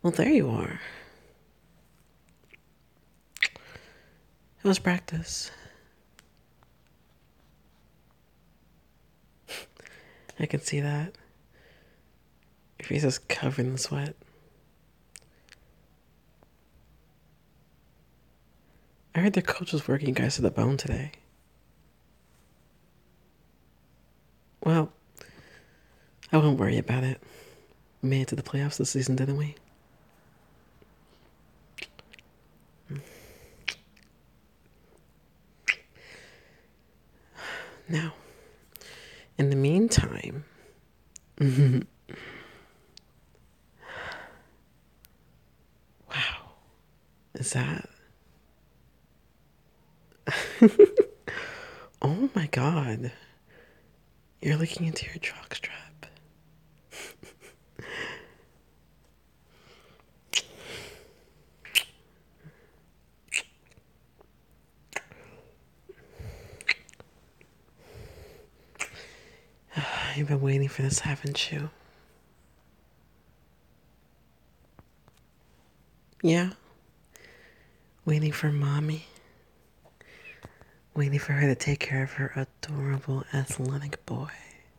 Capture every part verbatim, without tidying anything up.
Well, there you are. It was practice. I can see that. Your face is covered in sweat. I heard the coach was working you guys to the bone today. Well, I won't worry about it. We made it to the playoffs this season, didn't we? Now, in the meantime, wow, is that? Oh my god. You're looking into your jockstrap. You've been waiting for this, haven't you? Yeah? Waiting for mommy? Waiting for her to take care of her adorable athletic boy.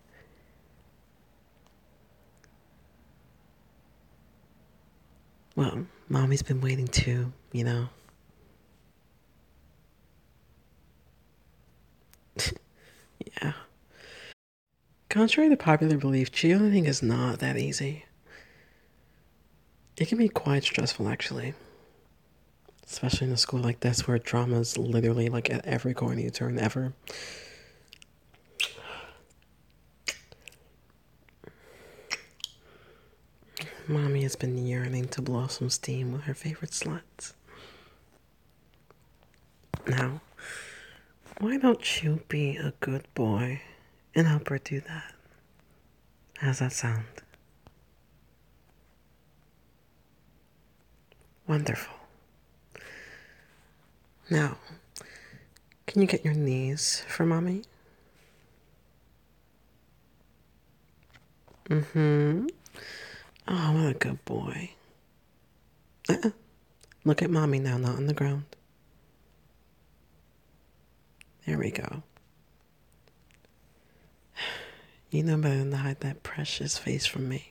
Well, mommy's been waiting too, you know. Yeah. Contrary to popular belief, cheerleading is not that easy. It can be quite stressful, actually. Especially in a school like this where drama is literally like at every corner you turn ever. Mommy has been yearning to blow some steam with her favorite sluts. Now, why don't you be a good boy and help her do that? How's that sound? Wonderful. Now, can you get your knees for mommy? Mm-hmm. Oh, what a good boy. Uh-uh. Look at mommy now, not on the ground. There we go. You know better than to hide that precious face from me.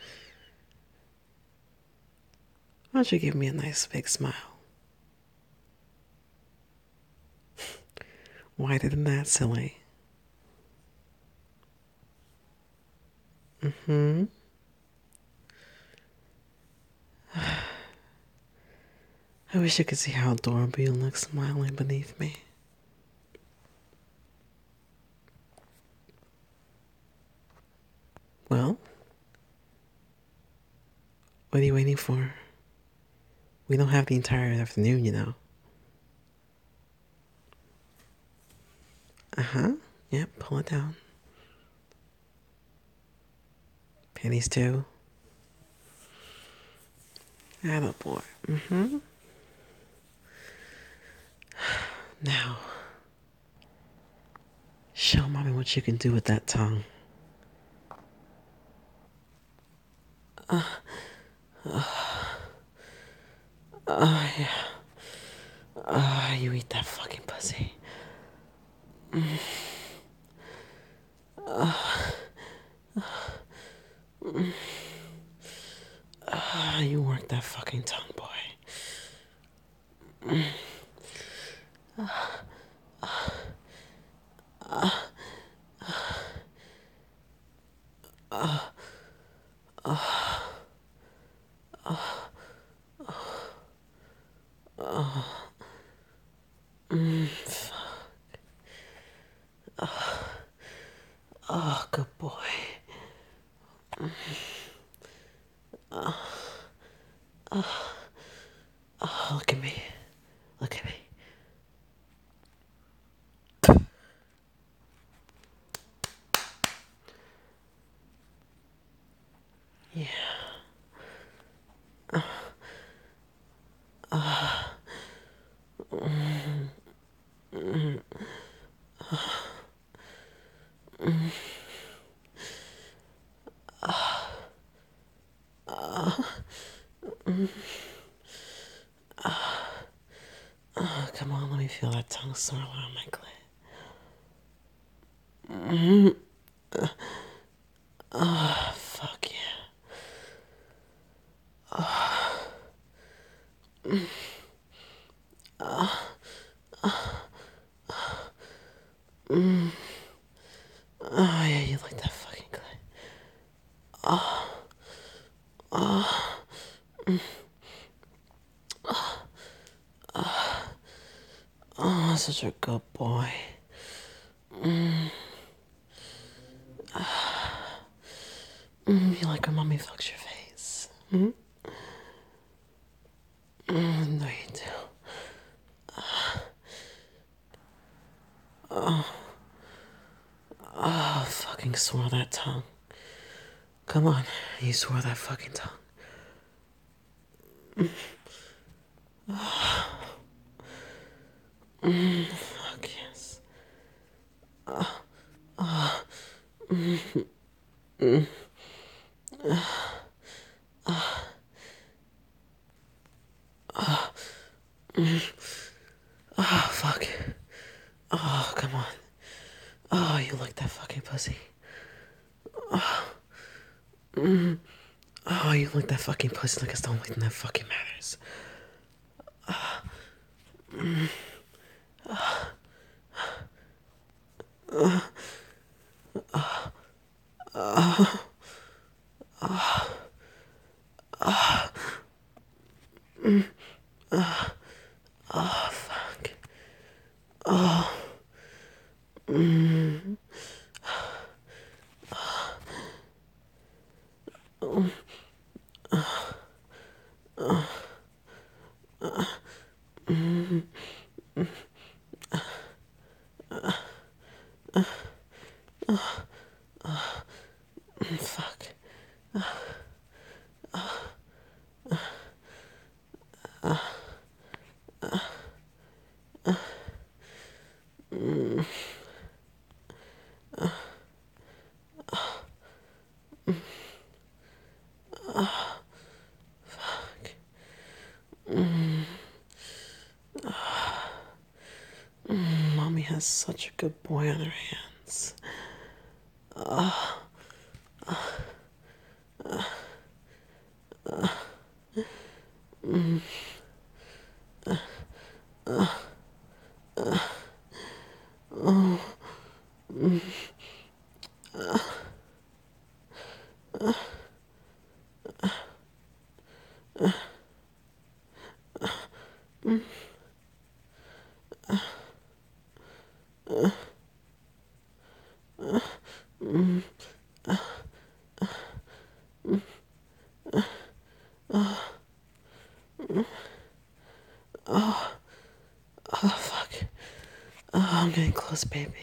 Why don't you give me a nice big smile? Wider than that, silly. Mm-hmm. I wish you could see how adorable you look smiling beneath me. Well, what are you waiting for? We don't have the entire afternoon, you know. Uh-huh. Yep, pull it down. Panties too. Attaboy. Mm-hmm. Now, show mommy what you can do with that tongue. Uh, uh, uh, yeah. Uh, you eat that fucking pussy. Mm. Uh, mm. Uh, you work that fucking tongue, boy. Mm. Uh, uh, uh, uh, uh, uh, uh, mm, fuck. Uh, oh, good boy. Mm. Uh, uh, oh, look at me. Look at me. Yeah. Uh, uh, mm, mm, uh, mm, uh, uh, Oh, come on, let me feel that tongue swirl around my clit. Oh, fuck yeah. Oh, yeah, you like that fucking clit. Oh, such a good boy. Mm, you like when mommy fucks your face? Hmm? Mm, no, you do. Oh, fucking swirl that tongue. Come on, you swirl that fucking tongue. Fuck yes. Oh, fuck. Oh, come on. Oh, you like that fucking pussy. Oh, you like that fucking pussy like it's the only thing that fucking matters. Oh, fuck. Fuck. Mommy has such a good boy on her hands. Oh, fuck. Oh, I'm getting close, baby.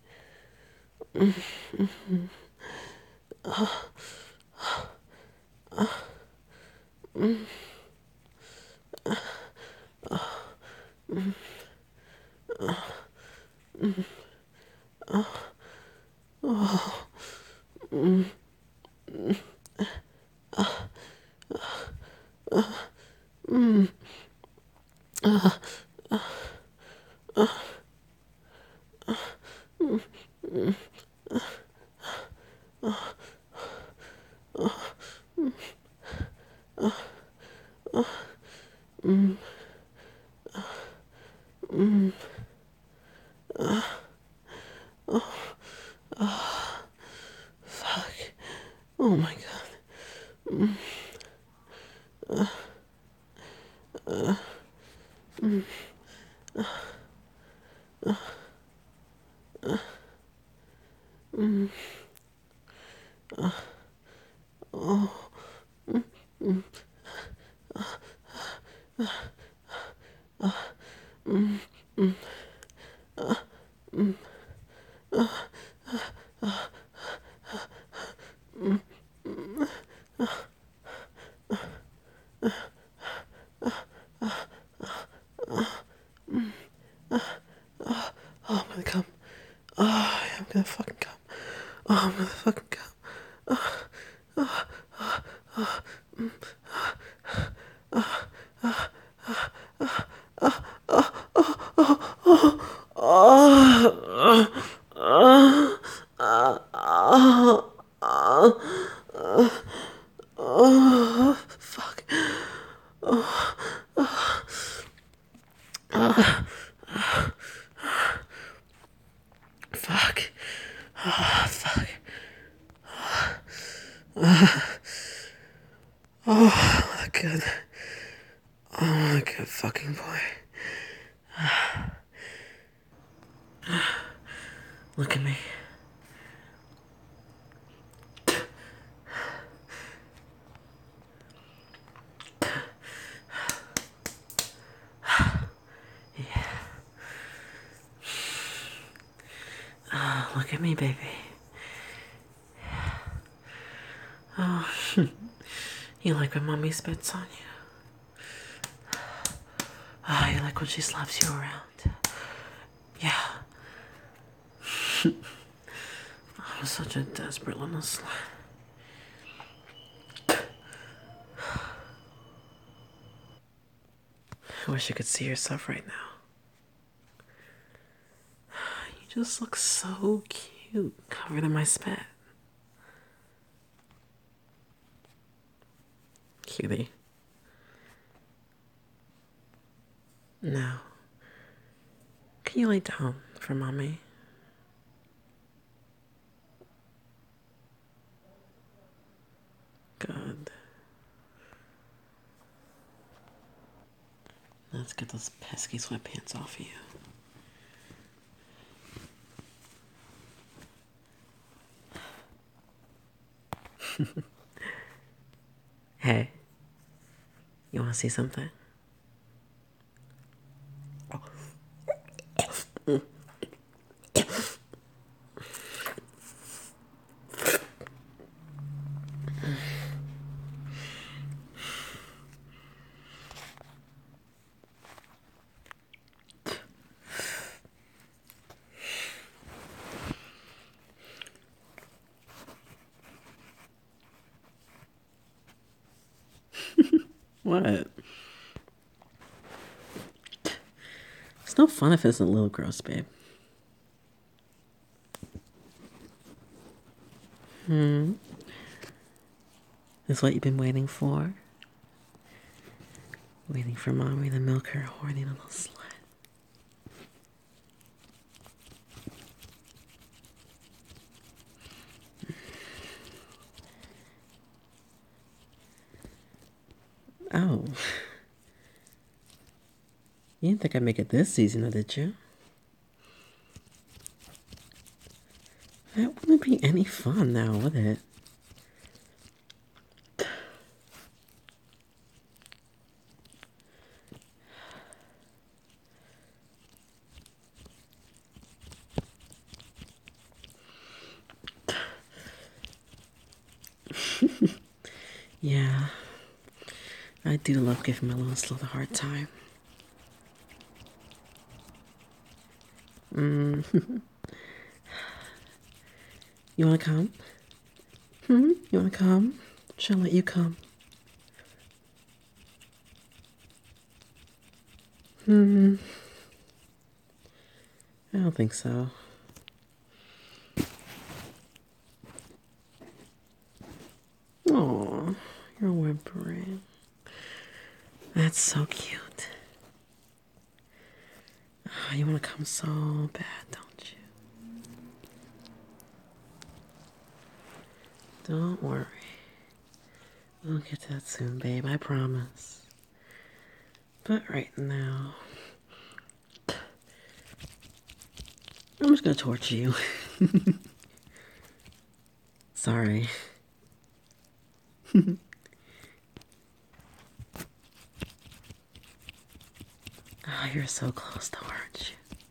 Fuck. Oh my god. Oh, I'm gonna come. Oh, I'm gonna fucking come. Oh, I'm gonna fucking come. Oh, Oh, fuck. Oh, oh, oh, fuck. Oh, fuck. Oh, good. Oh, good fucking boy. Look at me. Yeah. Oh, look at me, baby. Oh, you like when mommy spits on you? Oh, you like when she slaps you around? Yeah. I'm such a desperate little slut. I wish you could see yourself right now. You just look so cute, covered in my spit. Cutie. Now, can you lay down for mommy? Good. Let's get those pesky sweatpants off of you. Hey, you want to see something? What? It's no fun if it's a little gross, babe. Hmm? Is what you've been waiting for? Waiting for mommy to milk her horny little slut. Oh. You didn't think I'd make it this season, did you? That wouldn't be any fun now, would it? Yeah. I do love giving my little slut a hard time. Mm. You wanna come? Hmm? You wanna come? She'll let you come. Hmm. I don't think so. Aw, you're whimpering. That's so cute. Oh, you want to come so bad, don't you? Don't worry. We'll get to that soon, babe. I promise. But right now, I'm just gonna torture you. Sorry. Oh, you're so close to aren't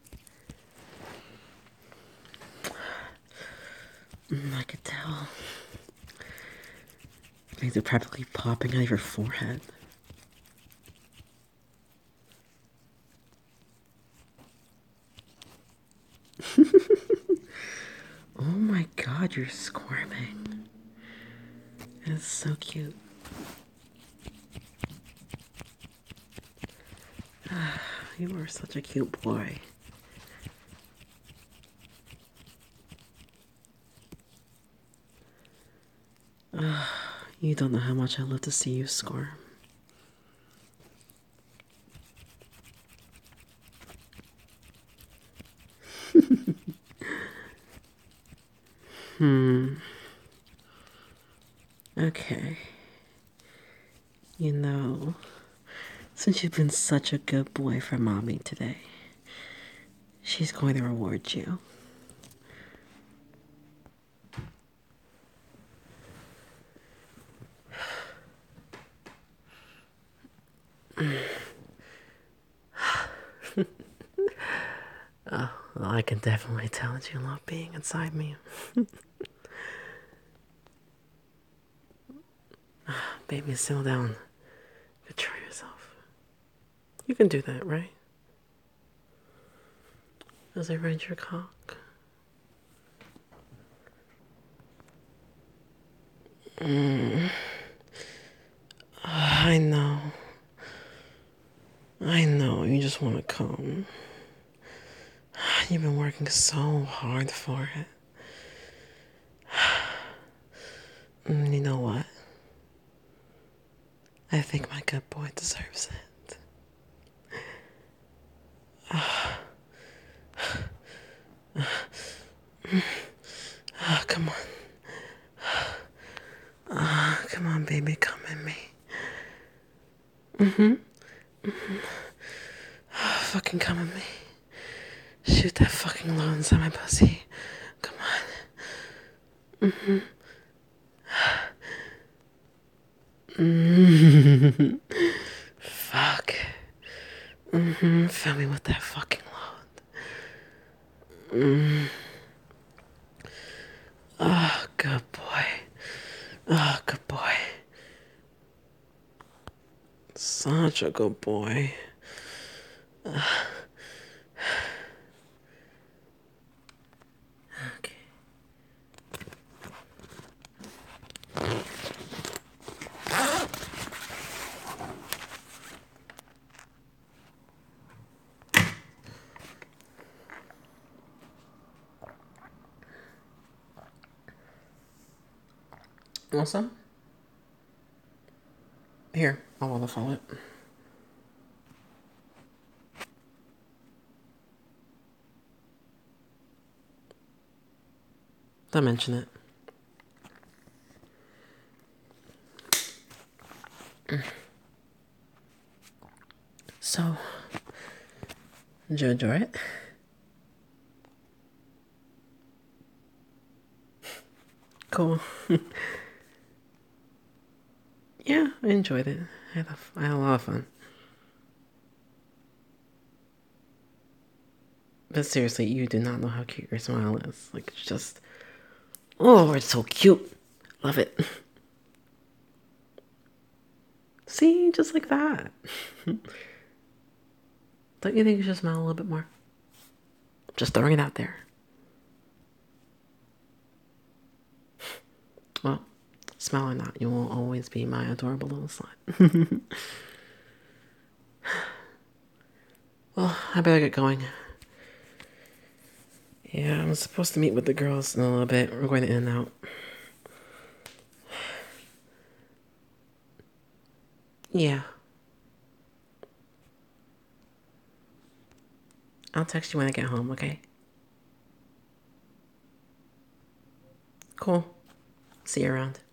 you? Mm, I could tell. Things are practically popping out of your forehead. Oh my god, you're squirming. It's so cute. You are such a cute boy. You don't know how much I love to see you squirm. Hmm. Okay. You know, since you've been such a good boy for mommy today, she's going to reward you. Oh, well, I can definitely tell that you love being inside me. Baby, settle down. Control yourself. You can do that, right? As I ride your cock. Mm. I know. I know, you just want to come. You've been working so hard for it. Mm, you know what? I think my good boy deserves it. Oh, oh come on. Oh, come on, baby, come in me. Mm-hmm. Mm-hmm. Oh, fucking come in me. Shoot that fucking load inside my pussy. Come on. Mm-hmm. Mm-hmm. Fuck. Mm-hmm. Fill me with that fucking load. Mm. Oh, good boy. Oh, good boy. Such a good boy. Uh. Okay. Want some? Here, I want to follow it. Don't mention it. So, did you enjoy it? Cool. Yeah, I enjoyed it. I had, a, I had a lot of fun. But seriously, you do not know how cute your smile is. Like, it's just... Oh, it's so cute. Love it. See, just like that. Don't you think you should smile a little bit more? Just throwing it out there. Well, smile or not, you will always be my adorable little slut. Well, I better get going. Yeah, I'm supposed to meet with the girls in a little bit. We're going to In and Out. Yeah. I'll text you when I get home, okay? Cool. See you around.